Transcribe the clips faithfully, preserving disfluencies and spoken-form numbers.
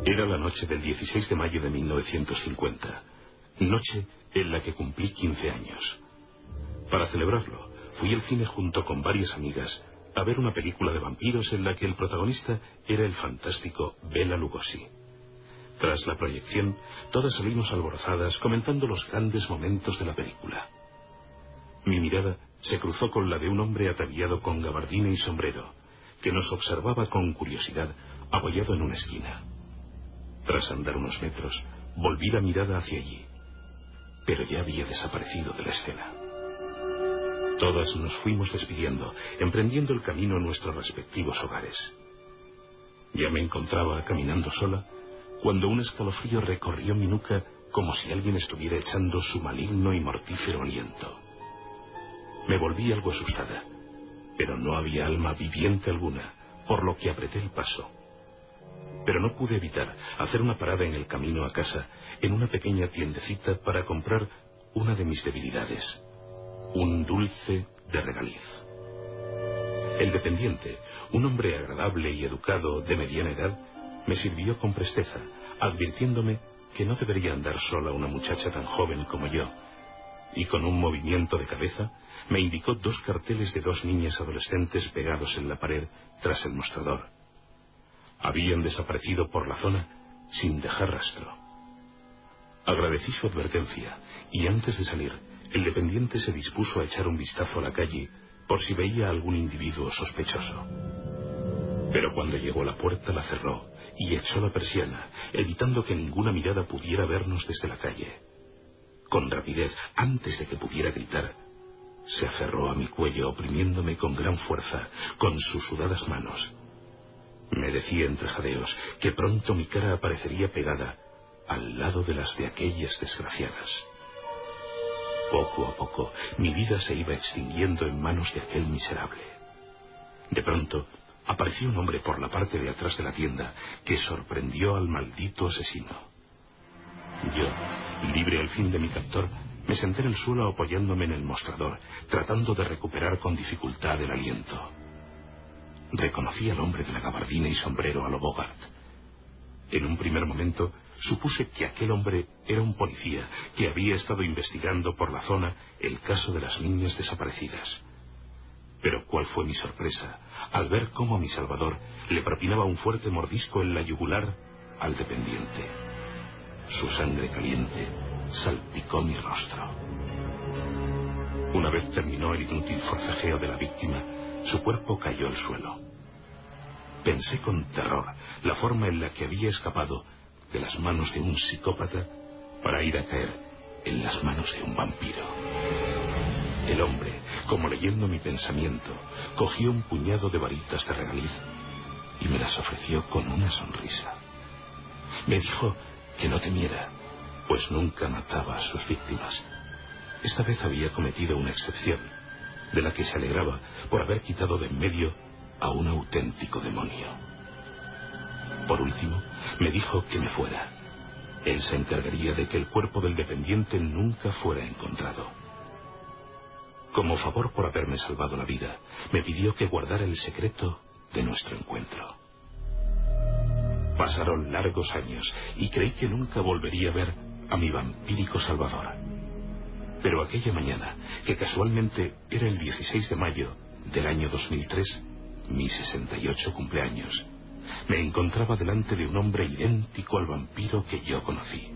Era la noche del dieciséis de mayo de mil novecientos cincuenta, noche en la que cumplí quince años. Para celebrarlo, fui al cine junto con varias amigas a ver una película de vampiros en la que el protagonista era el fantástico Bela Lugosi. Tras la proyección, todas salimos alborozadas comentando los grandes momentos de la película. Mi mirada se cruzó con la de un hombre ataviado con gabardina y sombrero, que nos observaba con curiosidad apoyado en una esquina. Tras andar unos metros, volví la mirada hacia allí, pero ya había desaparecido de la escena. Todas nos fuimos despidiendo, emprendiendo el camino a nuestros respectivos hogares. Ya me encontraba caminando sola, cuando un escalofrío recorrió mi nuca como si alguien estuviera echando su maligno y mortífero aliento. Me volví algo asustada, pero no había alma viviente alguna, por lo que apreté el paso. Pero no pude evitar hacer una parada en el camino a casa, en una pequeña tiendecita para comprar una de mis debilidades, un dulce de regaliz. El dependiente, un hombre agradable y educado de mediana edad, me sirvió con presteza, advirtiéndome que no debería andar sola una muchacha tan joven como yo, y con un movimiento de cabeza me indicó dos carteles de dos niñas adolescentes pegados en la pared tras el mostrador. Habían desaparecido por la zona sin dejar rastro. Agradecí su advertencia y antes de salir, el dependiente se dispuso a echar un vistazo a la calle por si veía algún individuo sospechoso. Pero cuando llegó a la puerta la cerró y echó la persiana, evitando que ninguna mirada pudiera vernos desde la calle. Con rapidez, antes de que pudiera gritar, se aferró a mi cuello oprimiéndome con gran fuerza con sus sudadas manos. Me decía entre jadeos que pronto mi cara aparecería pegada al lado de las de aquellas desgraciadas. Poco a poco mi vida se iba extinguiendo en manos de aquel miserable. De pronto apareció un hombre por la parte de atrás de la tienda que sorprendió al maldito asesino. Yo, libre al fin de mi captor, me senté en el suelo apoyándome en el mostrador, tratando de recuperar con dificultad el aliento. Reconocí al hombre de la gabardina y sombrero a lo Bogart. En un primer momento supuse que aquel hombre era un policía que había estado investigando por la zona el caso de las niñas desaparecidas. Pero cuál fue mi sorpresa al ver cómo mi salvador le propinaba un fuerte mordisco en la yugular al dependiente. Su sangre caliente salpicó mi rostro. Una vez terminó el inútil forcejeo de la víctima, su cuerpo cayó al suelo. Pensé con terror la forma en la que había escapado de las manos de un psicópata para ir a caer en las manos de un vampiro. El hombre, como leyendo mi pensamiento, cogió un puñado de varitas de regaliz y me las ofreció con una sonrisa. Me dijo que no temiera, pues nunca mataba a sus víctimas. Esta vez había cometido una excepción, de la que se alegraba por haber quitado de en medio a un auténtico demonio. Por último, me dijo que me fuera. Él se encargaría de que el cuerpo del dependiente nunca fuera encontrado. Como favor por haberme salvado la vida, me pidió que guardara el secreto de nuestro encuentro. Pasaron largos años y creí que nunca volvería a ver a mi vampírico salvador. Pero aquella mañana, que casualmente era el dieciséis de mayo del año dos mil tres, mi sesenta y ocho cumpleaños, me encontraba delante de un hombre idéntico al vampiro que yo conocí.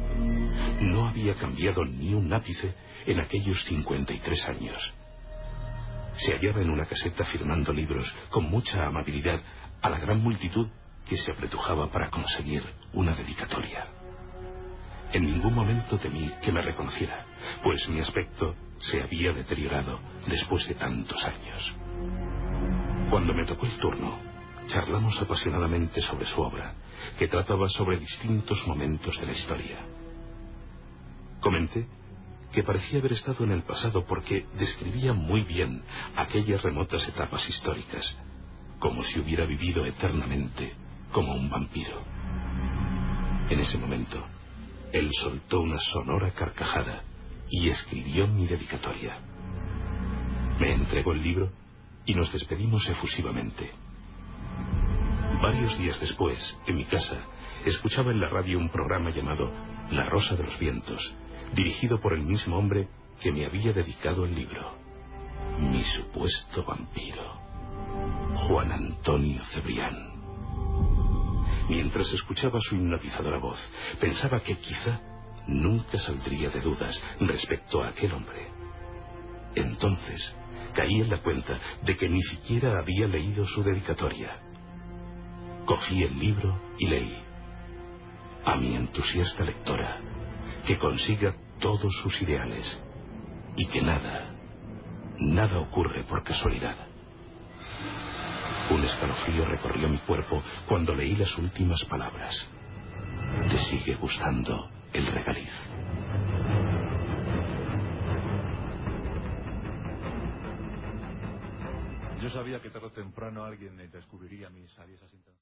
No había cambiado ni un ápice en aquellos cincuenta y tres años. Se hallaba en una caseta firmando libros con mucha amabilidad a la gran multitud que se apretujaba para conseguir una dedicatoria. En ningún momento temí que me reconociera, pues mi aspecto se había deteriorado después de tantos años. Cuando me tocó el turno, charlamos apasionadamente sobre su obra, que trataba sobre distintos momentos de la historia. Comenté que parecía haber estado en el pasado porque describía muy bien aquellas remotas etapas históricas, como si hubiera vivido eternamente como un vampiro. En ese momento, él soltó una sonora carcajada y escribió mi dedicatoria. Me entregó el libro y nos despedimos efusivamente. Varios días después, en mi casa, escuchaba en la radio un programa llamado La Rosa de los Vientos, dirigido por el mismo hombre que me había dedicado el libro. Mi supuesto vampiro, Juan Antonio Cebrián. Mientras escuchaba su hipnotizadora voz, pensaba que quizá nunca saldría de dudas respecto a aquel hombre. Entonces, caí en la cuenta de que ni siquiera había leído su dedicatoria. Cogí el libro y leí: a mi entusiasta lectora, que consiga todos sus ideales y que nada, nada ocurre por casualidad. Un escalofrío recorrió mi cuerpo cuando leí las últimas palabras. Te sigue gustando el regaliz. Yo sabía que tarde o temprano alguien descubriría mis aviesas intenciones.